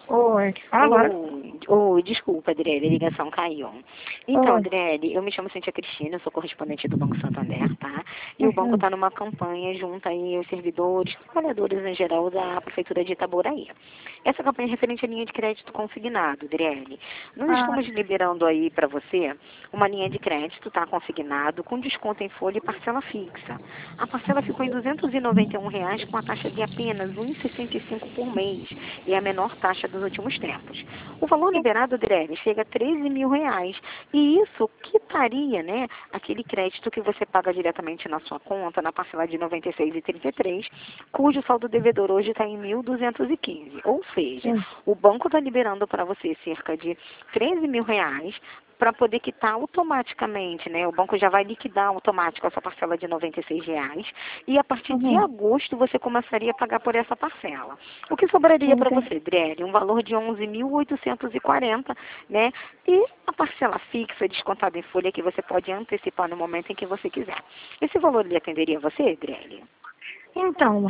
Oi, fala agora. Desculpa, Adriele, a ligação caiu. Então, Oi. Adriele, eu me chamo Cintia Cristina, eu sou correspondente do Banco Santander, tá? E o banco Uhum. está numa campanha junto aí aos servidores, trabalhadores em geral da Prefeitura de Itaboraí. Essa campanha é referente à linha de crédito consignado, Adriele. Nós Ah, estamos liberando aí para você uma linha de crédito, tá? Consignado, com desconto em folha e parcela fixa. A parcela ficou em R$ 291 com a taxa de apenas R$ 1,65 por mês e a menor taxa dos últimos tempos. O valor liberado, Adriele, chega a R$ 13.000 e isso quitaria, né, aquele crédito que você paga diretamente na sua conta, na parcela de R$ 96,33, cujo saldo devedor hoje está em 1.215. Ou seja, sim. o banco está liberando para você cerca de R$ 13.000 para poder quitar automaticamente, né? O banco já vai liquidar automático essa parcela de R$ 96 e a partir de Uhum. agosto você começaria a pagar por essa parcela. O que sobraria para Entendi. você, Adriele? Um valor de 11.840, né? E a parcela fixa descontada em folha que você pode antecipar no momento em que você quiser. Esse valor lhe atenderia você, Adriele? Então,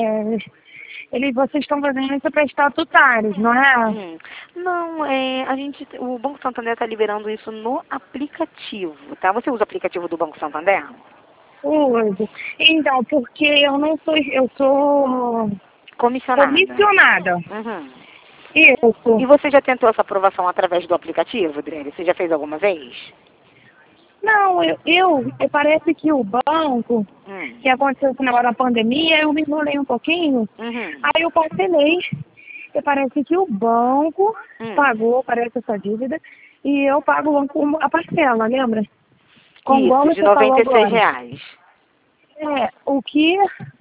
vocês estão fazendo isso para estatutários, não é? Não, o Banco Santander está liberando isso no aplicativo, tá? Você usa o aplicativo do Banco Santander? Uso. Então, porque eu sou Comissionada. comissionada. Uhum. Isso. E você já tentou essa aprovação através do aplicativo, Adriele? Você já fez alguma vez? Não, parece que o banco, Hum. que aconteceu esse negócio da pandemia, eu me enrolei um pouquinho, Uhum. aí eu parcelei. E parece que o banco Hum. pagou, parece essa dívida, e eu pago o banco a parcela, lembra? Como igual Isso, de você falou agora. R$ 96. É, o que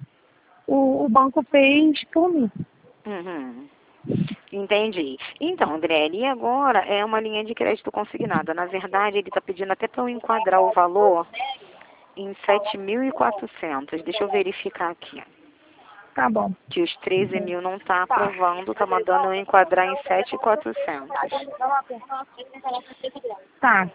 o banco fez por mim. Uhum. Entendi. Então, Adriele, e agora é uma linha de crédito consignada. Na verdade, ele está pedindo até para eu enquadrar o valor em 7.400. Deixa eu verificar aqui. Tá bom. Que os 13.000 não está aprovando, está mandando eu enquadrar em 7.400. Tá.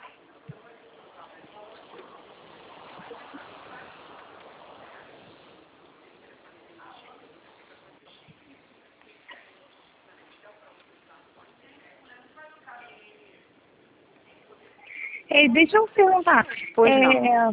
Ei, deixa eu perguntar. Pois não. É...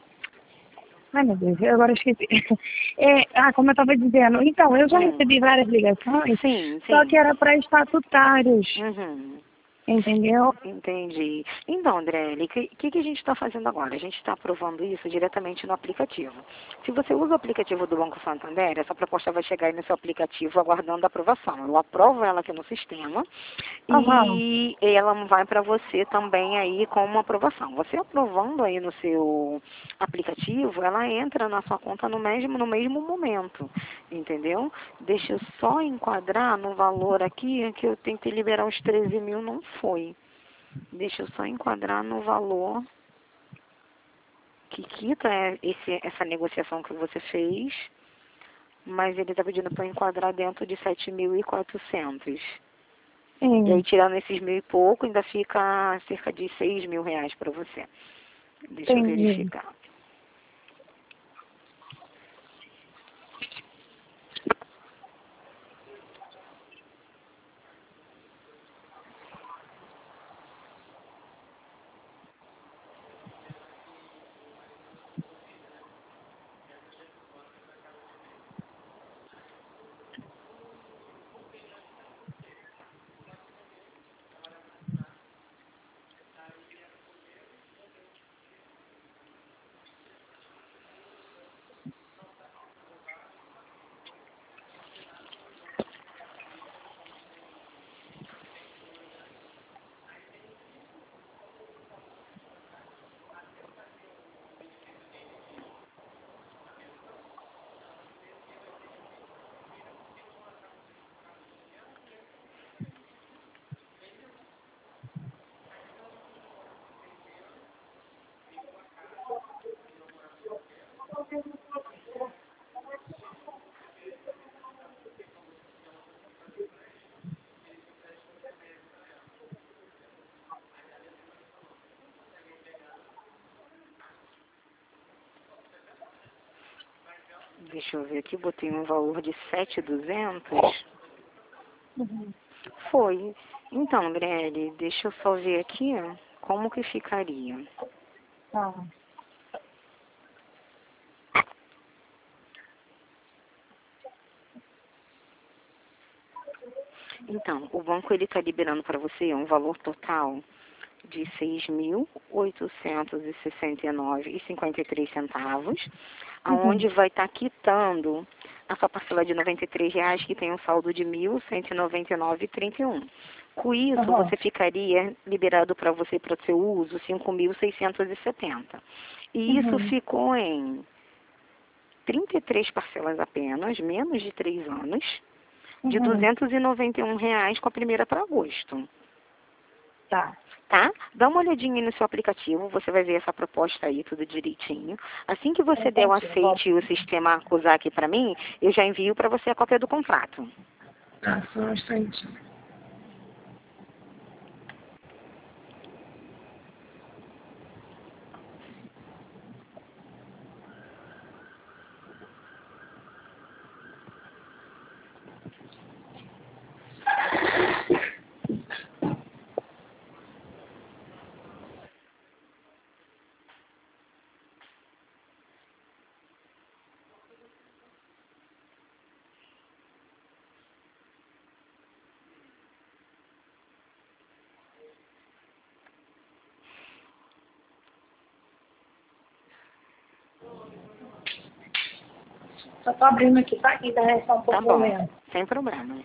Ai, meu Deus, eu agora esqueci. Como eu estava dizendo, então, eu já Hum. recebi várias ligações, Sim, só que sim. era para estatutários, Uhum. entendeu? Entendi. Então, Andrelli, o que a gente está fazendo agora? A gente está aprovando isso diretamente no aplicativo. Se você usa o aplicativo do Banco Santander, essa proposta vai chegar aí no seu aplicativo aguardando a aprovação. Eu aprovo ela aqui no sistema Aham, e ela vai para você também aí com uma aprovação. Você aprovando aí no seu aplicativo, ela entra na sua conta no mesmo momento, entendeu? Deixa eu só enquadrar no valor aqui que eu tentei liberar os 13.000, não foi. Deixa eu só enquadrar no valor que quita essa negociação que você fez, mas ele está pedindo para enquadrar dentro de 7.400. E aí, sim, tirando esses mil e pouco, ainda fica cerca de R$ 6.000 para você. Deixa eu entendi. verificar. Deixa eu ver aqui, botei um valor de 7.200. Uhum. Foi. Então, Gabriele, deixa eu só ver aqui como que ficaria. Tá. Então, o banco ele está liberando para você um valor total de R$ 6.869,53, aonde vai estar quitando a sua parcela de R$ 93, que tem um saldo de R$ 1.199,31. Com isso, Uhum. você ficaria liberado para você, para o seu uso, 5.670. E isso Uhum. ficou em 33 parcelas apenas, menos de 3 anos, de R$ Uhum. 291 com a primeira para agosto. Tá. Tá? Dá uma olhadinha aí no seu aplicativo, você vai ver essa proposta aí, tudo direitinho. Assim que você der o Entendi. aceite e o sistema acusar aqui para mim, eu já envio para você a cópia do contrato. Tá, só um instante. Só tô abrindo aqui, tá? Aqui da reação um Tá pouco bom, lenta. sem problema.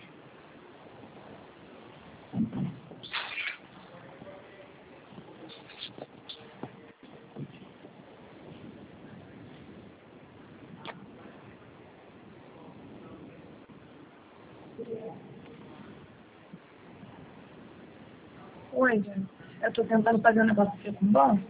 Oi, gente. Eu tô tentando fazer um negócio aqui com o banco.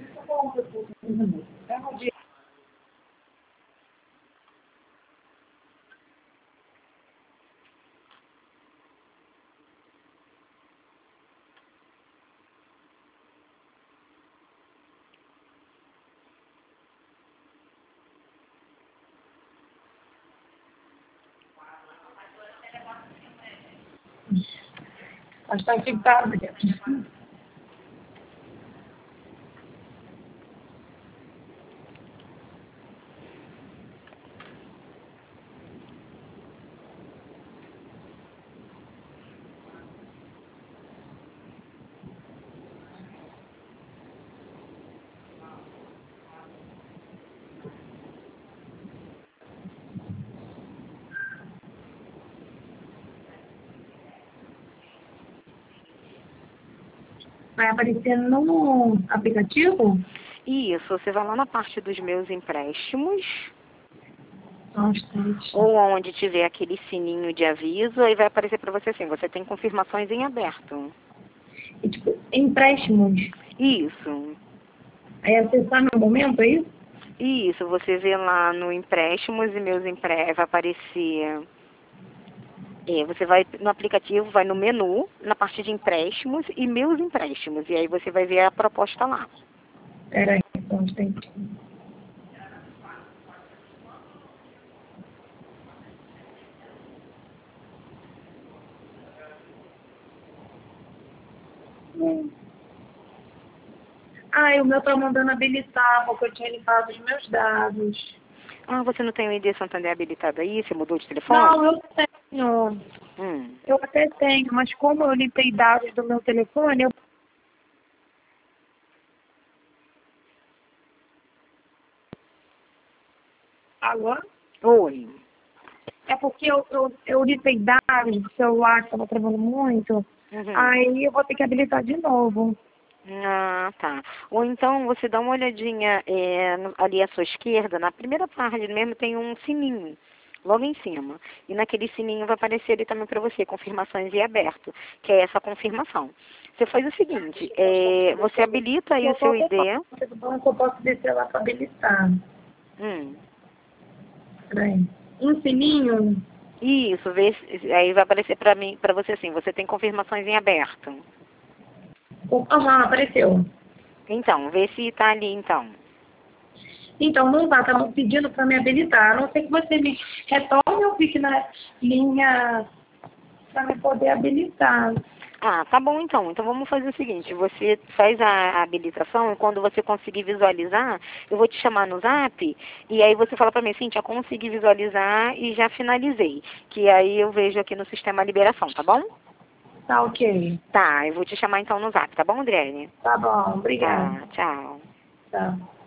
Mas tá fixado aqui. Vai aparecer no aplicativo? Isso, você vai lá na parte dos meus empréstimos, Só um instante. ou onde tiver aquele sininho de aviso, aí vai aparecer para você assim, você tem confirmações em aberto. E, tipo, empréstimos. Isso. Aí acessar no momento, é isso? Isso, você vê lá no empréstimos e meus empréstimos, vai aparecer. Você vai no aplicativo, vai no menu, na parte de empréstimos e meus empréstimos. E aí você vai ver a proposta lá. Pera aí, só um instante. Ah, o meu tá mandando habilitar, porque eu tinha limpado os meus dados. Ah, você não tem o ID Santander habilitado aí? Você mudou de Não, telefone? eu tenho. Hum. Eu até tenho, mas como eu limpei dados do meu telefone, eu... Agora? Oi. É porque eu limpei dados do celular que estava travando muito. Uhum. Aí eu vou ter que habilitar de novo. Ah, tá. Ou então você dá uma olhadinha ali à sua esquerda, na primeira página mesmo tem um sininho, logo em cima. E naquele sininho vai aparecer ali também para você, confirmações em aberto, que é essa confirmação. Você faz o seguinte, você habilita aí Eu o tô seu até ID. falando do banco, eu posso descer lá para habilitar. Hum. Peraí. Um sininho? Isso, aí vai aparecer para mim, para você assim, você tem confirmações em aberto. Aham, apareceu. Então, vê se está ali então. Então, não tá, tá pedindo para me habilitar. A não ser que você me retorne ou fique na linha para me poder habilitar. Ah, tá bom então. Então vamos fazer o seguinte, você faz a habilitação e quando você conseguir visualizar, eu vou te chamar no Zap e aí você fala pra mim, Cíntia, consegui visualizar e já finalizei. Que aí eu vejo aqui no sistema a liberação, tá bom? Tá ok. Tá, eu vou te chamar então no Zap, tá bom, Adriane? Tá bom, obrigada. Tá, tchau. Tá.